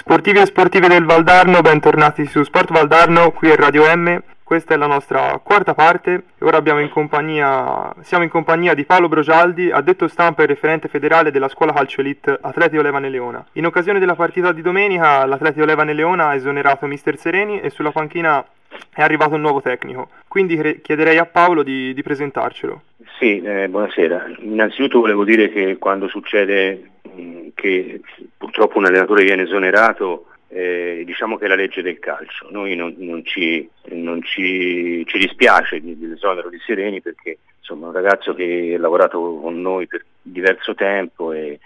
Sportivi e sportive del Valdarno, bentornati su Sport Valdarno, qui è Radio M. Questa è la nostra quarta parte e ora siamo in compagnia di Paolo Brogialdi, addetto stampa e referente federale della scuola calcio elite Atletico Levane Leona. In occasione della partita di domenica l'Atletico Levane Leona ha esonerato mister Sereni e sulla panchina è arrivato un nuovo tecnico, quindi chiederei a Paolo di presentarcelo. Sì, buonasera. Innanzitutto volevo dire che quando succede che purtroppo un allenatore viene esonerato, diciamo che è la legge del calcio. Noi non ci dispiace dell'esonero di Sereni, perché insomma è un ragazzo che ha lavorato con noi per diverso tempo e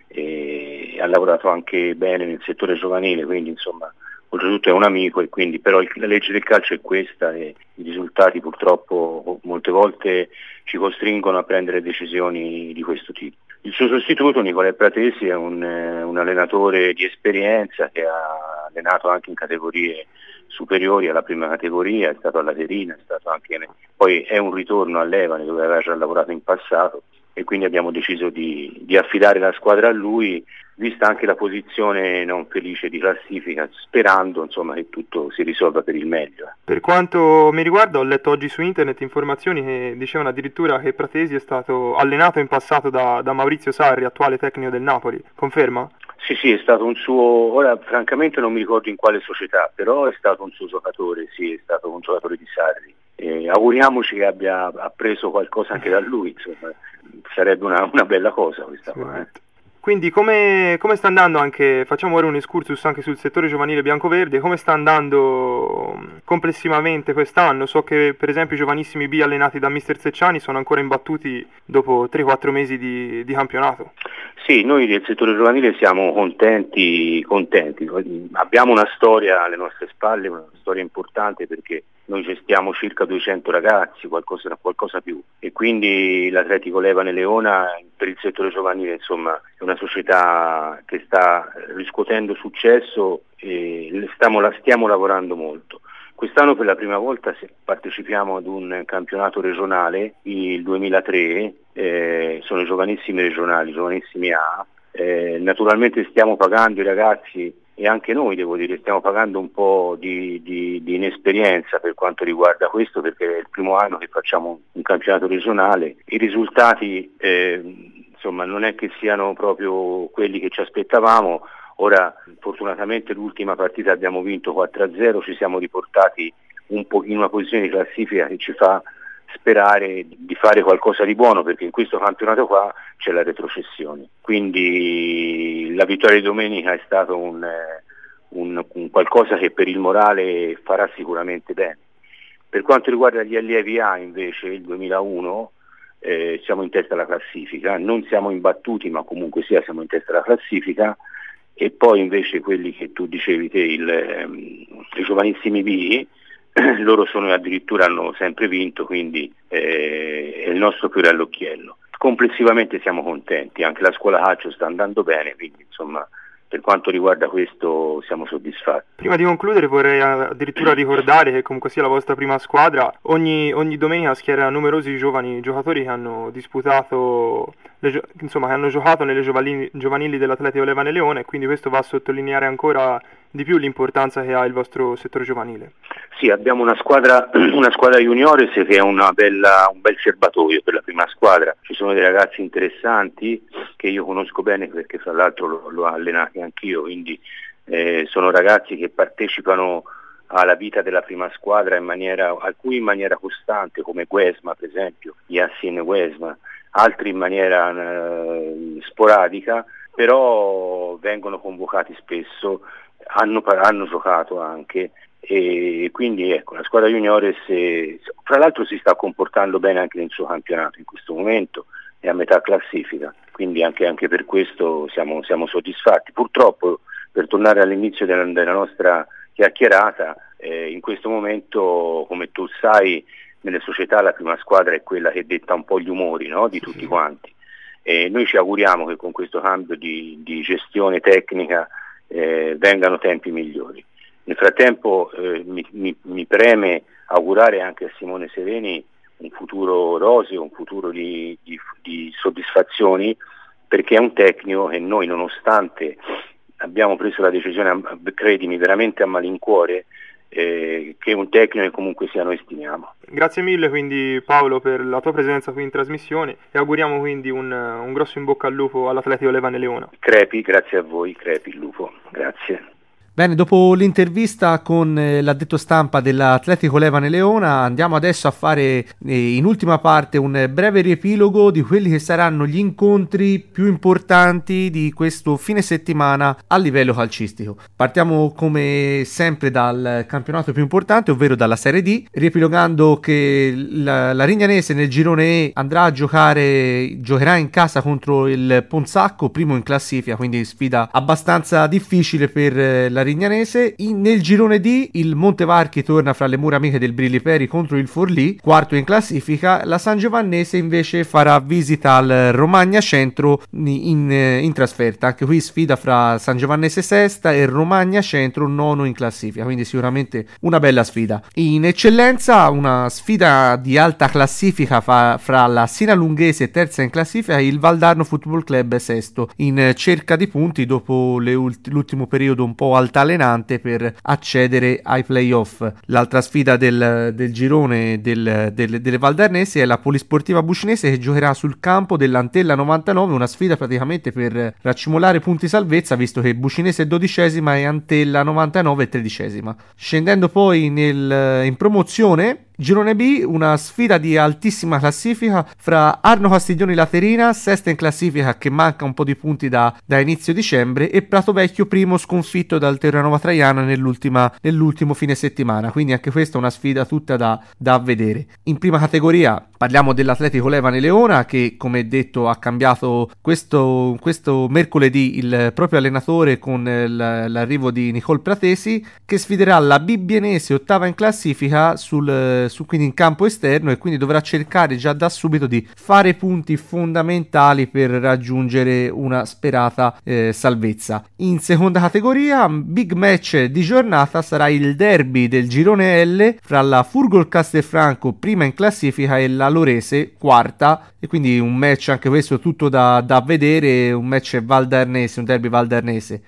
ha lavorato anche bene nel settore giovanile, quindi insomma oltretutto è un amico, e quindi però la legge del calcio è questa e i risultati purtroppo molte volte ci costringono a prendere decisioni di questo tipo. Il suo sostituto, Nicolè Pratesi, è un allenatore di esperienza che ha allenato anche in categorie superiori alla prima categoria, è stato alla Terina, poi è un ritorno all'Evane dove aveva già lavorato in passato, e quindi abbiamo deciso di affidare la squadra a lui, vista anche la posizione non felice di classifica, sperando insomma che tutto si risolva per il meglio. Per quanto mi riguarda, ho letto oggi su internet informazioni che dicevano addirittura che Pratesi è stato allenato in passato da Maurizio Sarri, attuale tecnico del Napoli. Conferma? Sì, è stato un suo, ora francamente non mi ricordo in quale società, però è stato un suo giocatore, sì, è stato un giocatore di Sarri. Auguriamoci che abbia appreso qualcosa anche da lui, insomma, sarebbe una bella cosa questa qua. Quindi come sta andando anche, facciamo ora un excursus anche sul settore giovanile biancoverde, come sta andando complessivamente quest'anno? So che per esempio i giovanissimi B allenati da mister Secciani sono ancora imbattuti dopo 3-4 mesi di campionato. Sì, noi del settore giovanile siamo contenti. Abbiamo una storia alle nostre spalle, una storia importante, perché noi gestiamo circa 200 ragazzi, qualcosa più, e quindi l'Atletico Levane Leona per il settore giovanile insomma è una società che sta riscuotendo successo e stiamo lavorando molto. Quest'anno per la prima volta partecipiamo ad un campionato regionale, il 2003, sono giovanissimi regionali, giovanissimi A. Naturalmente stiamo pagando i ragazzi, e anche noi devo dire stiamo pagando un po' di inesperienza per quanto riguarda questo, perché è il primo anno che facciamo un campionato regionale. I risultati insomma non è che siano proprio quelli che ci aspettavamo. Ora fortunatamente l'ultima partita abbiamo vinto 4-0, ci siamo riportati un po' in una posizione di classifica che ci fa sperare di fare qualcosa di buono, perché in questo campionato qua c'è la retrocessione. Quindi la vittoria di domenica è stato un qualcosa che per il morale farà sicuramente bene. Per quanto riguarda gli allievi A invece, il 2001, siamo in testa alla classifica, non siamo imbattuti ma comunque sia siamo in testa alla classifica. E poi invece quelli che tu dicevi te, i giovanissimi B, loro addirittura hanno sempre vinto, quindi è il nostro fiore all'occhiello. Complessivamente siamo contenti, anche la scuola calcio sta andando bene, quindi insomma per quanto riguarda questo siamo soddisfatti. Prima di concludere vorrei addirittura ricordare che comunque sia la vostra prima squadra ogni domenica schiera numerosi giovani giocatori che hanno disputato, che hanno giocato nelle giovanili dell'Atletico Levane Leona, e quindi questo va a sottolineare ancora di più l'importanza che ha il vostro settore giovanile. Sì, abbiamo una squadra juniores che è un bel serbatoio per la prima squadra. Ci sono dei ragazzi interessanti che io conosco bene perché fra l'altro l'ho allenati anch'io, quindi sono ragazzi che partecipano alla vita della prima squadra alcuni in maniera costante, come Guesma per esempio, Yassin Guesma, altri in maniera sporadica, però vengono convocati spesso, hanno giocato anche, e quindi ecco la squadra juniores fra l'altro si sta comportando bene anche nel suo campionato in questo momento, è a metà classifica, quindi anche per questo siamo soddisfatti. Purtroppo, per tornare all'inizio della nostra chiacchierata, in questo momento, come tu sai, nelle società la prima squadra è quella che detta un po' gli umori, no? Di tutti quanti, e noi ci auguriamo che con questo cambio di gestione tecnica vengano tempi migliori. Nel frattempo mi preme augurare anche a Simone Sereni un futuro roseo, un futuro di soddisfazioni, perché è un tecnico che noi, nonostante abbiamo preso la decisione, credimi, veramente a malincuore, che un tecnico che comunque sia noi stimiamo. Grazie mille quindi Paolo per la tua presenza qui in trasmissione e auguriamo quindi un grosso in bocca al lupo all'Atletico Levane Leona. Crepi, grazie a voi, crepi il lupo, grazie. Bene, dopo l'intervista con l'addetto stampa dell'Atletico Levane Leona andiamo adesso a fare in ultima parte un breve riepilogo di quelli che saranno gli incontri più importanti di questo fine settimana a livello calcistico. Partiamo come sempre dal campionato più importante, ovvero dalla Serie D, riepilogando che la Rignanese nel girone E giocherà in casa contro il Ponzacco, primo in classifica, quindi sfida abbastanza difficile per la Rignanese. Nel girone D il Montevarchi torna fra le mura amiche del Brilliperi contro il Forlì, quarto in classifica. La San Giovannese invece farà visita al Romagna Centro in trasferta, anche qui sfida fra San Giovannese sesta e Romagna Centro nono in classifica, quindi sicuramente una bella sfida. In eccellenza una sfida di alta classifica fra la Sinalunghese terza in classifica e il Valdarno Football Club sesto, in cerca di punti dopo l'ultimo periodo un po' altalenante per accedere ai playoff. L'altra sfida del girone delle Valdarnesi è la Polisportiva Bucinese, che giocherà sul campo dell'Antella 99, una sfida praticamente per raccimolare punti salvezza, visto che Bucinese è 12ª e Antella 99 è 13ª. Scendendo poi in promozione, girone B, una sfida di altissima classifica fra Arno Castiglioni Laterina, sesta in classifica che manca un po' di punti da inizio dicembre, e Prato Vecchio primo sconfitto dal Terranova Traiana nell'ultimo fine settimana, quindi anche questa è una sfida tutta da vedere. In prima categoria parliamo dell'Atletico Levane Leona, che come detto ha cambiato questo mercoledì il proprio allenatore con l'arrivo di Nicole Pratesi, che sfiderà la Bibbienese ottava in classifica quindi in campo esterno, e quindi dovrà cercare già da subito di fare punti fondamentali per raggiungere una sperata salvezza. In seconda categoria, big match di giornata sarà il derby del girone L fra la Furgol Castelfranco prima in classifica e la Lorese quarta, e quindi un match anche questo tutto da vedere, un match valdarnese, un derby valdarnese.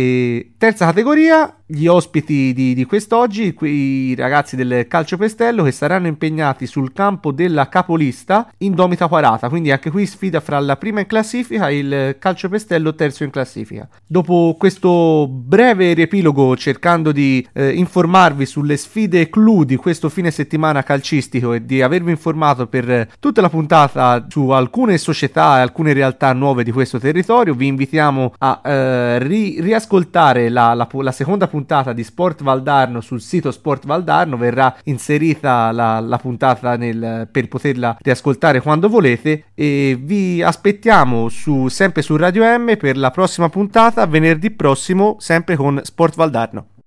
E terza categoria, gli ospiti di quest'oggi, i ragazzi del Calcio Pestello, che saranno impegnati sul campo della capolista Indomita Quarata, quindi anche qui sfida fra la prima in classifica e il Calcio Pestello terzo in classifica. Dopo questo breve riepilogo, cercando di informarvi sulle sfide clou di questo fine settimana calcistico e di avervi informato per tutta la puntata su alcune società e alcune realtà nuove di questo territorio, vi invitiamo a riascoltare la seconda puntata di Sport Valdarno sul sito Sport Valdarno. Verrà inserita la puntata per poterla riascoltare quando volete, e vi aspettiamo sempre su Radio M per la prossima puntata venerdì prossimo, sempre con Sport Valdarno.